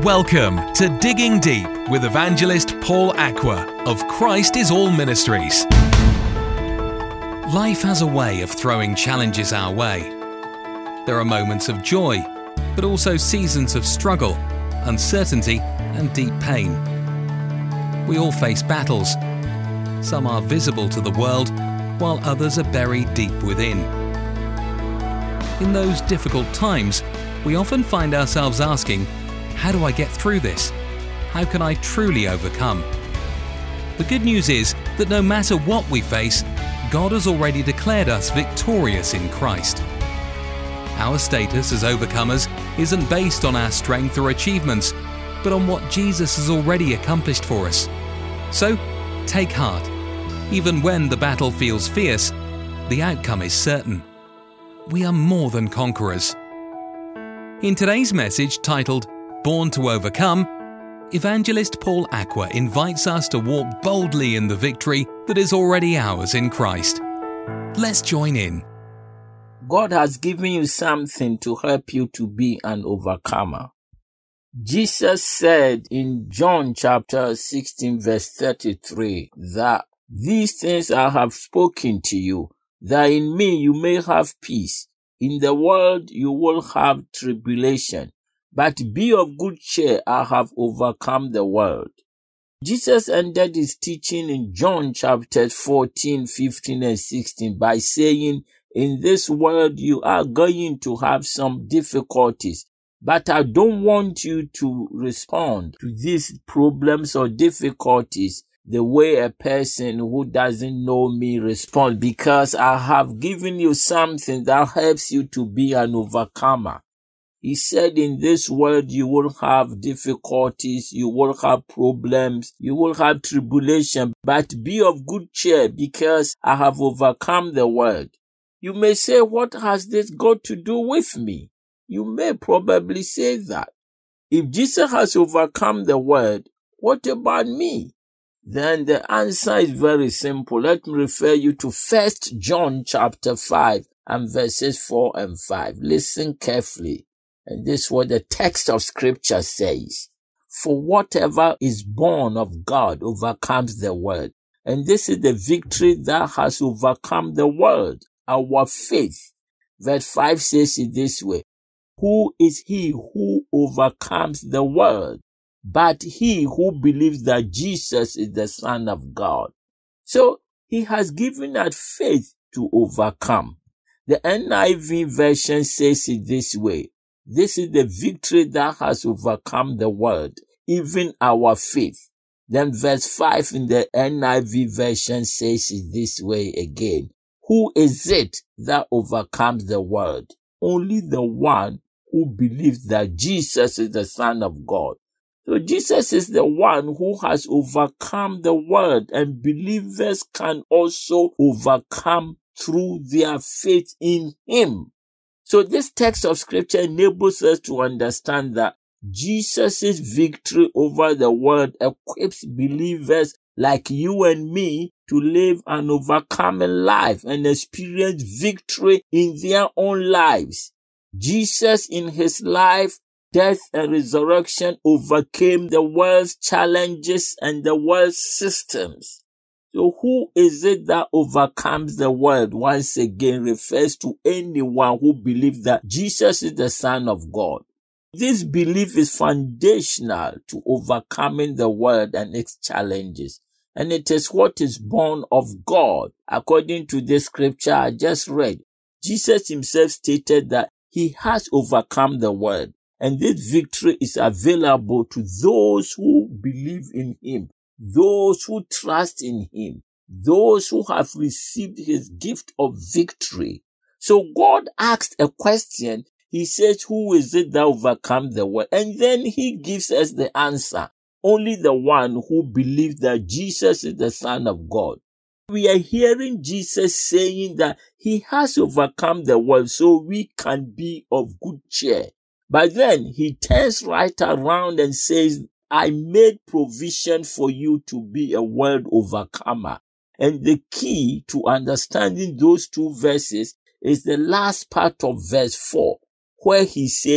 Welcome to Digging Deep with evangelist Paul Aqua of Christ is All Ministries. Life has a way of throwing challenges our way. There are moments of joy, but also seasons of struggle, uncertainty, and deep pain. We all face battles. Some are visible to the world, while others are buried deep within. In those difficult times, we often find ourselves asking, how do I get through this? How can I truly overcome? The good news is that no matter what we face, God has already declared us victorious in Christ. Our status as overcomers isn't based on our strength or achievements, but on what Jesus has already accomplished for us. So, take heart. Even when the battle feels fierce, the outcome is certain. We are more than conquerors. In today's message titled Born to Overcome, Evangelist Paul Aqua invites us to walk boldly in the victory that is already ours in Christ. Let's join in. God has given you something to help you to be an overcomer. Jesus said in John chapter 16 verse 33 that these things I have spoken to you, that in me you may have peace. In the world you will have tribulation. But be of good cheer, I have overcome the world. Jesus ended his teaching in John chapters 14, 15, and 16 by saying, in this world you are going to have some difficulties, but I don't want you to respond to these problems or difficulties the way a person who doesn't know me responds, because I have given you something that helps you to be an overcomer. He said, in this world you will have difficulties, you will have problems, you will have tribulation, but be of good cheer because I have overcome the world. You may say, what has this got to do with me? You may probably say that. If Jesus has overcome the world, what about me? Then the answer is very simple. Let me refer you to 1 John chapter 5 and verses 4 and 5. Listen carefully. And this is what the text of scripture says. For whatever is born of God overcomes the world. And this is the victory that has overcome the world, our faith. Verse 5 says it this way. Who is he who overcomes the world? But he who believes that Jesus is the Son of God. So he has given us faith to overcome. The NIV version says it this way. This is the victory that has overcome the world, even our faith. Then verse 5 in the NIV version says it this way again. Who is it that overcomes the world? Only the one who believes that Jesus is the Son of God. So Jesus is the one who has overcome the world, and believers can also overcome through their faith in him. So this text of scripture enables us to understand that Jesus' victory over the world equips believers like you and me to live an overcoming life and experience victory in their own lives. Jesus in his life, death and resurrection overcame the world's challenges and the world's systems. So who is it that overcomes the world? Once again refers to anyone who believes that Jesus is the Son of God. This belief is foundational to overcoming the world and its challenges. And it is what is born of God. According to this scripture I just read, Jesus himself stated that he has overcome the world. And this victory is available to those who believe in him. Those who trust in him, those who have received his gift of victory. So God asked a question. He says, who is it that overcomes the world? And then he gives us the answer. Only the one who believes that Jesus is the Son of God. We are hearing Jesus saying that he has overcome the world so we can be of good cheer. But then he turns right around and says, I made provision for you to be a world overcomer. And the key to understanding those two verses is the last part of verse 4, where he says,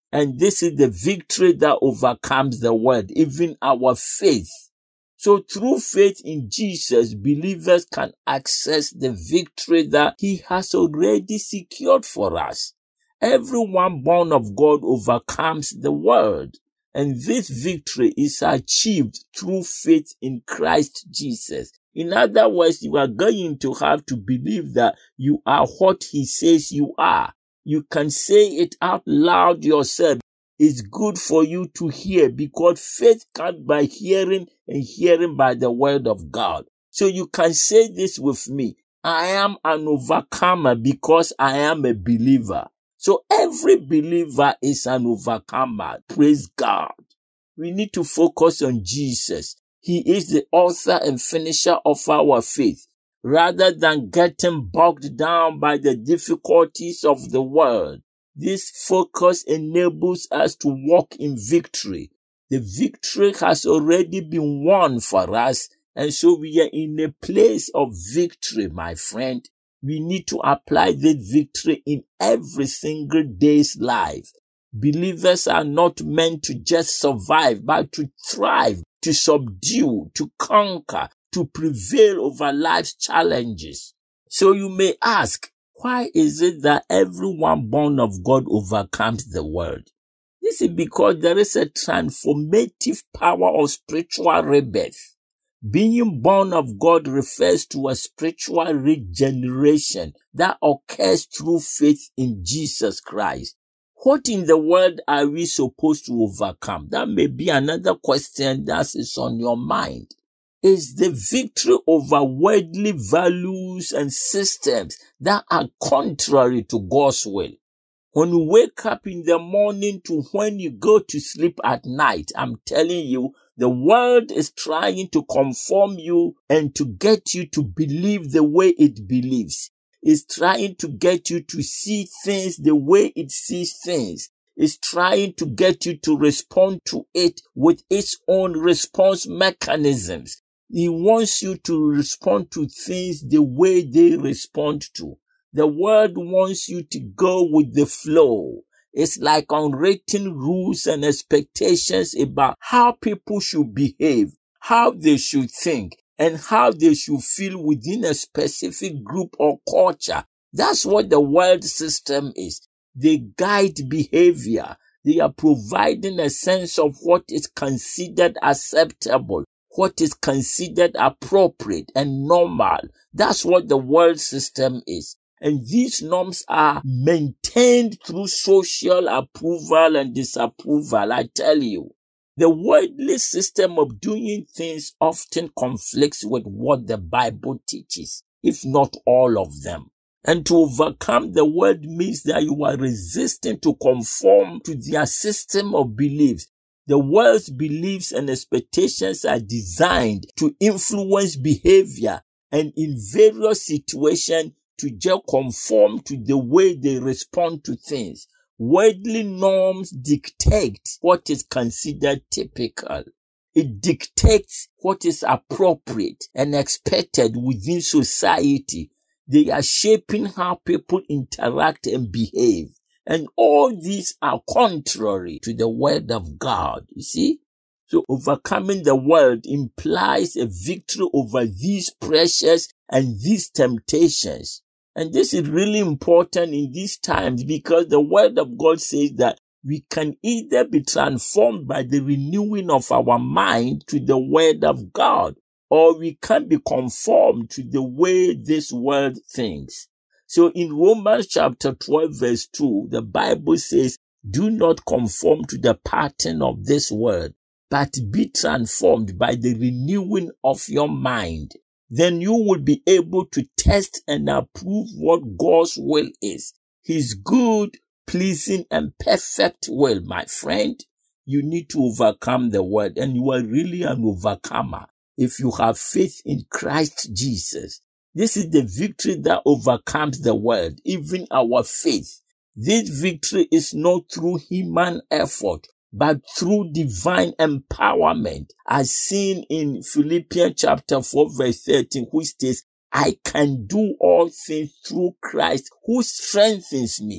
And this is the victory that overcomes the world, even our faith. So through faith in Jesus, believers can access the victory that he has already secured for us. Everyone born of God overcomes the world. And this victory is achieved through faith in Christ Jesus. In other words, you are going to have to believe that you are what he says you are. You can say it out loud yourself. It's good for you to hear, because faith comes by hearing, and hearing by the word of God. So you can say this with me. I am an overcomer because I am a believer. So every believer is an overcomer. Praise God. We need to focus on Jesus. He is the author and finisher of our faith. Rather than getting bogged down by the difficulties of the world, this focus enables us to walk in victory. The victory has already been won for us, and so we are in a place of victory, my friend. We need to apply that victory in every single day's life. Believers are not meant to just survive, but to thrive, to subdue, to conquer, to prevail over life's challenges. So you may ask, why is it that everyone born of God overcomes the world? This is because there is a transformative power of spiritual rebirth. Being born of God refers to a spiritual regeneration that occurs through faith in Jesus Christ. What in the world are we supposed to overcome? That may be another question that is on your mind. Is the victory over worldly values and systems that are contrary to God's will. When you wake up in the morning to when you go to sleep at night, I'm telling you, the world is trying to conform you and to get you to believe the way it believes. It's trying to get you to see things the way it sees things. It's trying to get you to respond to it with its own response mechanisms. He wants you to respond to things the way they respond to. The world wants you to go with the flow. It's like unwritten rules and expectations about how people should behave, how they should think, and how they should feel within a specific group or culture. That's what the world system is. They guide behavior. They are providing a sense of what is considered acceptable, what is considered appropriate and normal. That's what the world system is. And these norms are maintained through social approval and disapproval, I tell you. The worldly system of doing things often conflicts with what the Bible teaches, if not all of them. And to overcome the world means that you are resisting to conform to their system of beliefs. The world's beliefs and expectations are designed to influence behavior and in various situations to just conform to the way they respond to things. Worldly norms dictate what is considered typical. It dictates what is appropriate and expected within society. They are shaping how people interact and behave. And all these are contrary to the word of God, you see? So overcoming the world implies a victory over these pressures and these temptations. And this is really important in these times because the word of God says that we can either be transformed by the renewing of our mind to the word of God, or we can be conformed to the way this world thinks. So in Romans chapter 12 verse 2, the Bible says, do not conform to the pattern of this world, but be transformed by the renewing of your mind. Then you will be able to test and approve what God's will is. His good, pleasing, and perfect will, my friend. You need to overcome the world, and you are really an overcomer if you have faith in Christ Jesus. This is the victory that overcomes the world, even our faith. This victory is not through human effort, but through divine empowerment, as seen in Philippians chapter 4 verse 13, which states, I can do all things through Christ who strengthens me.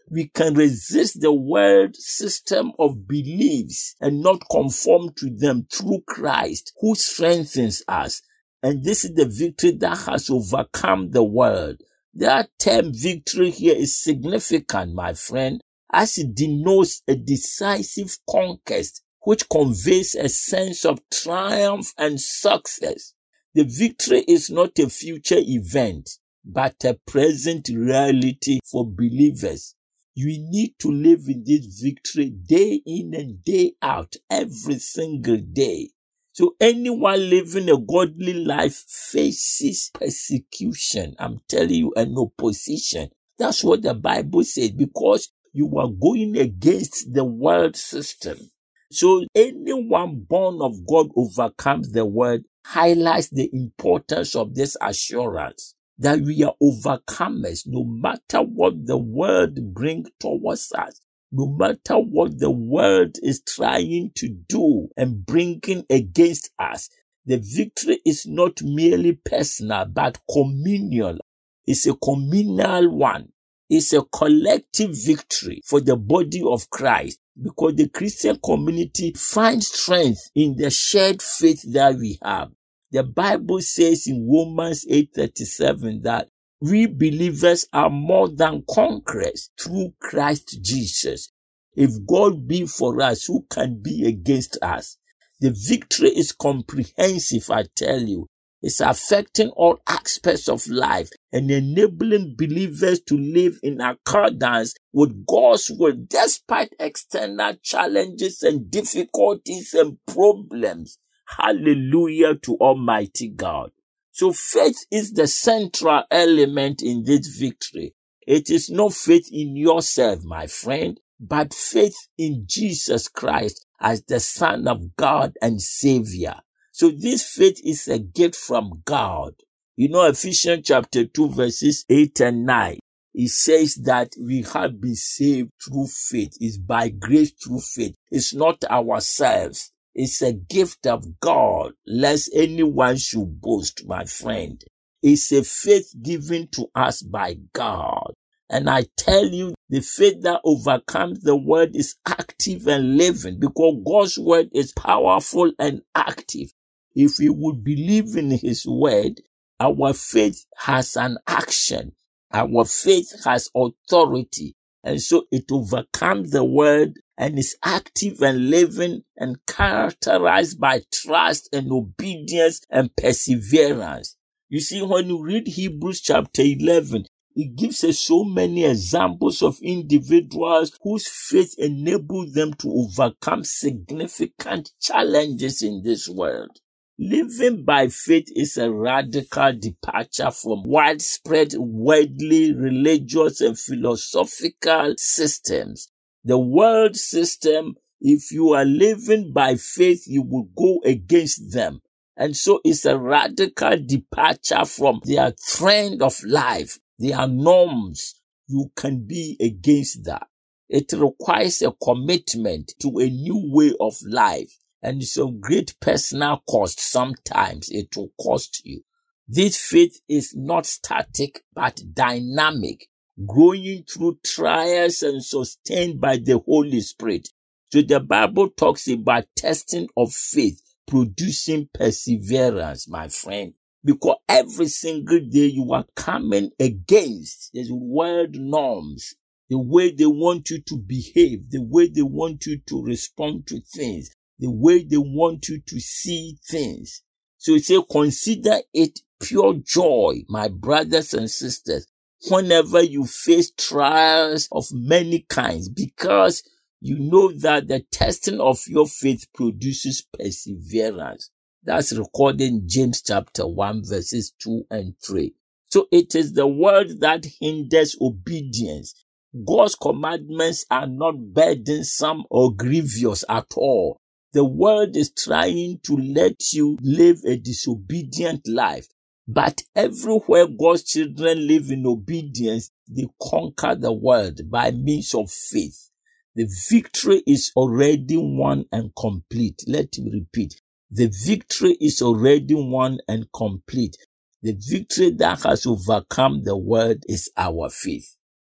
we can resist the world system of beliefs and not conform to them through Christ, who strengthens us. And this is the victory that has overcome the world. That term victory here is significant, my friend, as it denotes a decisive conquest which conveys a sense of triumph and success. The victory is not a future event, but a present reality for believers. You need to live in this victory day in and day out, every single day. So anyone living a godly life faces persecution. I'm telling you, and opposition. That's what the Bible says, because you are going against the world system. So anyone born of God overcomes the world, highlights the importance of this assurance that we are overcomers no matter what the world brings towards us. No matter what the world is trying to do and bringing against us, the victory is not merely personal, but communal. It's a communal one. It's a collective victory for the body of Christ, because the Christian community finds strength in the shared faith that we have. The Bible says in Romans 8:37 that we believers are more than conquerors through Christ Jesus. If God be for us, who can be against us? The victory is comprehensive, I tell you. It's affecting all aspects of life and enabling believers to live in accordance with God's will despite external challenges and difficulties and problems. Hallelujah to Almighty God. So faith is the central element in this victory. It is not faith in yourself, my friend, but faith in Jesus Christ as the Son of God and Savior. So this faith is a gift from God. You know, Ephesians chapter 2 verses 8 and 9. It says that we have been saved through faith. It's by grace through faith. It's not ourselves. It's a gift of God, lest anyone should boast, my friend. It's a faith given to us by God. And I tell you, the faith that overcomes the world is active and living, because God's word is powerful and active. If we would believe in His word, our faith has an action. Our faith has authority. And so it overcomes the world and is active and living and characterized by trust and obedience and perseverance. You see, when you read Hebrews chapter 11, it gives us so many examples of individuals whose faith enabled them to overcome significant challenges in this world. Living by faith is a radical departure from widespread worldly, religious, and philosophical systems. The world system, if you are living by faith, you will go against them. And so it's a radical departure from their trend of life, their norms. You can be against that. It requires a commitment to a new way of life. And it's a great personal cost. Sometimes it will cost you. This faith is not static, but dynamic, growing through trials and sustained by the Holy Spirit. So the Bible talks about testing of faith, producing perseverance, my friend. Because every single day you are coming against the world norms, the way they want you to behave, the way they want you to respond to things, the way they want you to see things. So it says, consider it pure joy, my brothers and sisters, whenever you face trials of many kinds, because you know that the testing of your faith produces perseverance. That's recorded in James chapter 1 verses 2 and 3. So it is the word that hinders obedience. God's commandments are not burdensome or grievous at all. The world is trying to let you live a disobedient life. But everywhere God's children live in obedience, they conquer the world by means of faith. The victory is already won and complete. Let me repeat. The victory is already won and complete. The victory that has overcome the world is our faith.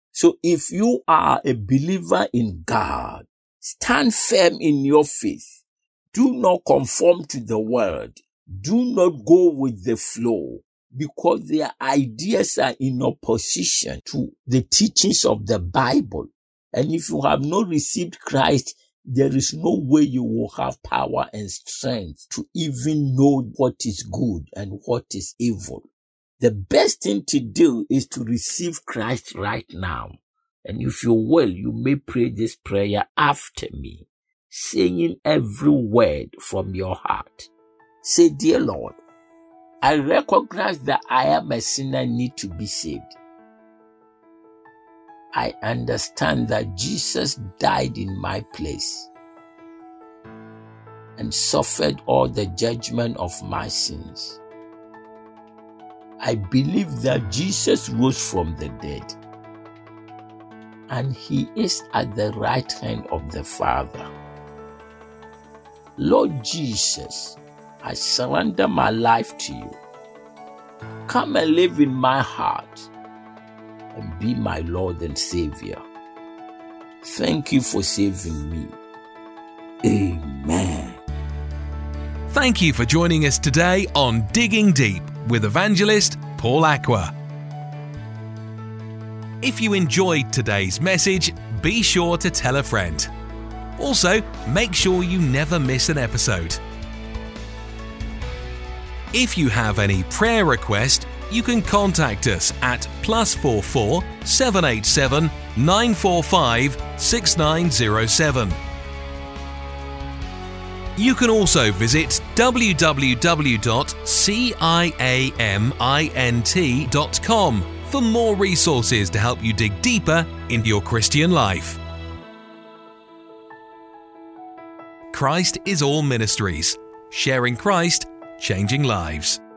So if you are a believer in God, stand firm in your faith. Do not conform to the world. Do not go with the flow, because their ideas are in opposition to the teachings of the Bible. And if you have not received Christ, there is no way you will have power and strength to even know what is good and what is evil. The best thing to do is to receive Christ right now. And if you will, you may pray this prayer after me, saying every word from your heart. Say, Dear Lord, I recognize that I am a sinner and need to be saved. I understand that Jesus died in my place and suffered all the judgment of my sins. I believe that Jesus rose from the dead and he is at the right hand of the Father. Lord Jesus, I surrender my life to you. Come and live in my heart and be my Lord and Savior. Thank you for saving me. Amen. Thank you for joining us today on Digging Deep with evangelist Paul Aqua. If you enjoyed today's message, be sure to tell a friend. Also, make sure you never miss an episode. If you have any prayer request, you can contact us at +44 787 945 6907. You can also visit www.ciamint.com for more resources to help you dig deeper into your Christian life. Christ is All Ministries, sharing Christ, changing lives.